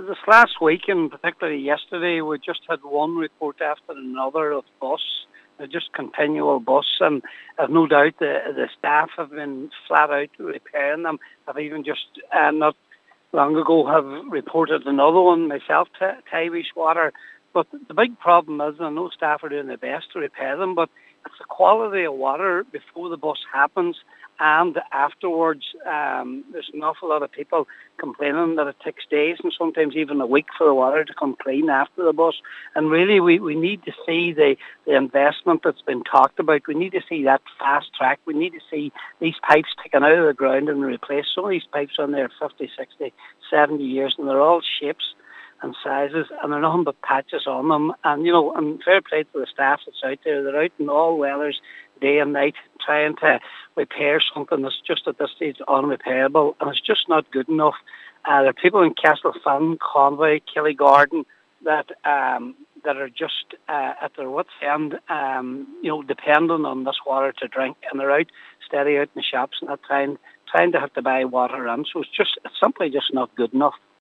this last week, and particularly yesterday, we just had one report after another of bus, just continual bus, and I've no doubt the staff have been flat out repairing them. I've even just not long ago have reported another one myself to Irish Water. But the big problem is, I know staff are doing their best to repair them, but it's the quality of water before the bus happens and afterwards. There's an awful lot of people complaining that it takes days and sometimes even a week for the water to come clean after the bus. And really, we need to see the investment that's been talked about. We need to see that fast track. We need to see these pipes taken out of the ground and replaced. Some of these pipes are on there 50, 60, 70 years, and they're all shapes and sizes, and they're nothing but patches on them. And, and fair play to the staff that's out there. They're out in all weathers, day and night, trying to repair something that's just at this stage unrepairable, and it's just not good enough. There are people in Castlefin, Conway, Killygarden that are just at their wits' end, depending on this water to drink, and they're out steady out in the shops and trying to have to buy water in. So it's simply just not good enough.